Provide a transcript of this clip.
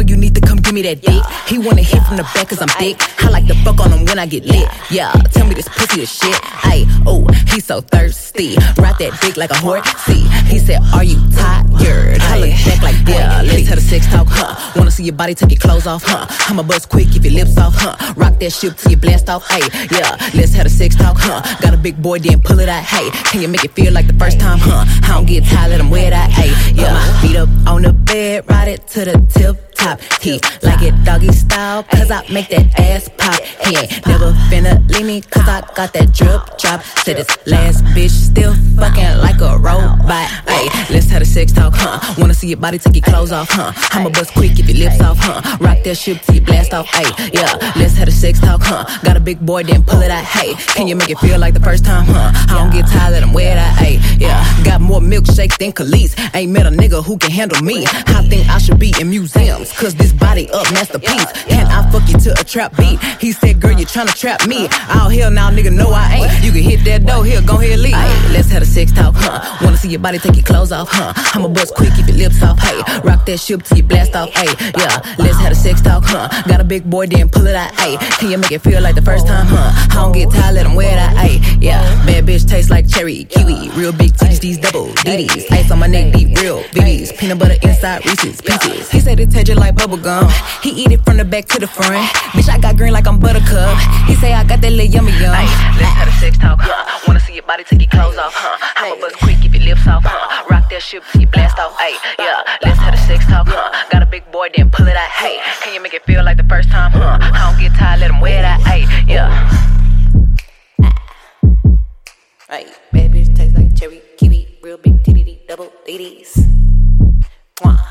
know you need to come give me that dick. He wanna hit from the back cause I'm thick. I like to fuck on him when I get lit. Yeah, tell me this pussy is shit. Ayy, oh, he's so thirsty. Ride that dick like a horse. See, he said, are you tired? I look back like, yeah, let's have a sex talk, huh? Wanna see your body, take your clothes off, huh? I'ma buzz quick if your lips off, huh? Rock that shit till you blast off, ayy, yeah, let's have a sex talk, huh? Got a big boy, then pull it out, hey. Can you make it feel like the first time, huh? I don't get tired, let him wear that, ayy, yeah. Feet up on the bed, ride it to the tip top. He like it doggy style, cause I make that ass pop. He ain't never finna leave me, cause I got that drip drop. Said this last bitch still fucking like a robot. Ayy, let's have a sex talk, huh? Wanna see your body, take your clothes off, huh? I'ma bust quick if your lips off, huh? Rock that shit till you blast off, ayy, yeah. Let's have a sex talk, huh? Got a big boy, then pull it out, hey. Can you make it feel like the first time, huh? I don't get tired, let him wear that, ayy, yeah. Got more milkshake than Khalees. Ain't met a nigga who can handle me. I think I should be in museums, cause this body up masterpiece. Can I fuck you to a trap beat? He said, girl, you tryna trap me. Oh, hell now, nigga, no, I ain't. You can hit that door, here, go ahead, leave. Ay, let's have a sex talk, huh? Wanna see your body, take your clothes off, huh? I'ma bust quick, keep your lips off, hey. Rock that shit till you blast off, hey. Yeah, let's have a sex talk, huh? Got a big boy, then pull it out, hey. Can you make it feel like the first time, huh? I don't get tired, let him wear that, hey. Yeah, bad bitch tastes like cherry, kiwi. Real big titties, these double DDs. Ice on my neck, deep, real BBs. Peanut butter inside Reese's Pieces. He said it tastes like bubble gum. He eat it from the back to the front. Bitch, I got green like I'm Buttercup. He say I got that little yummy yum. Ay, let's have a sex talk, huh? Wanna see your body, take your clothes off, huh? I'ma bust quick, keep your lips off, huh? Rock that shit till you blast off, ay, yeah. Let's have a sex talk, huh? Got a big boy, then pull it out, hey. Can you make it feel like the first time, huh? I don't get tired, let him wear that, ay, yeah. Ay, bad bitch taste like cherry, kiwi, real big titty, double DDs. Mwah.